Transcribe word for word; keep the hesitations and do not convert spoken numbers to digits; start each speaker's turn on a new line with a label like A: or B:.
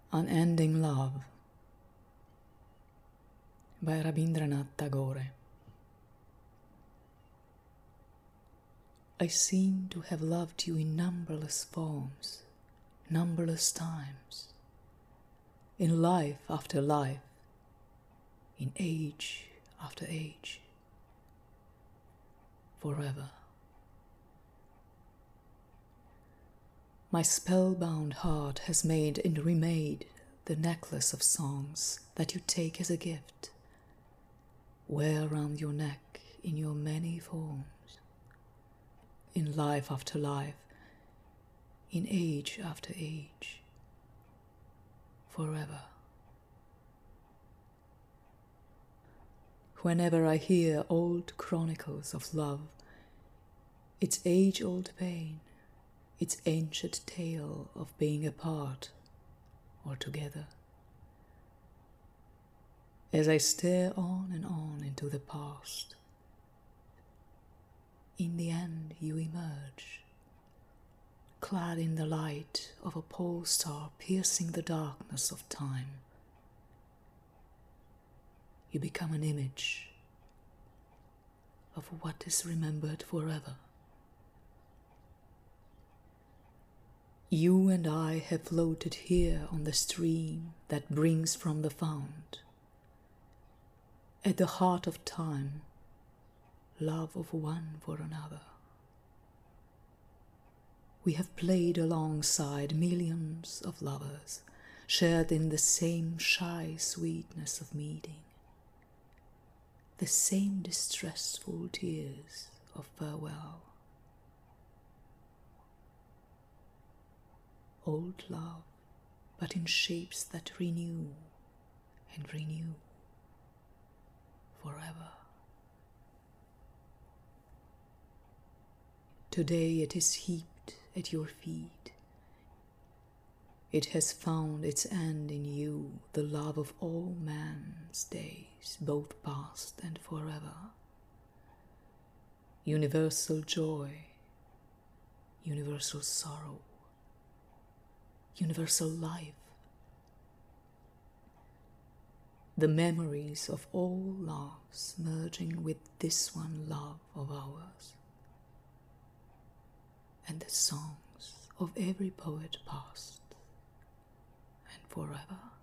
A: Unending Love by Rabindranath Tagore. I seem to have loved you in numberless forms, numberless times, in life after life, in age after age, forever. My spellbound heart has made and remade the necklace of songs that you take as a gift, wear round your neck in your many forms, in life after life, in age after age, forever. Whenever I hear old chronicles of love, its age-old pain, its ancient tale of being apart or together, as I stare on and on into the past, in the end you emerge, clad in the light of a pole star piercing the darkness of time. You become an image of what is remembered forever. You and I have floated here on the stream that brings from the fount, at the heart of time, love of one for another. We have played alongside millions of lovers, shared in the same shy sweetness of meeting, the same distressful tears of farewell. Old love, but in shapes that renew and renew forever. Today it is heaped at your feet. It has found its end in you, the love of all man's days, both past and forever. Universal joy, universal sorrow, universal life. The memories of all loves merging with this one love of ours, and the songs of every poet past and forever.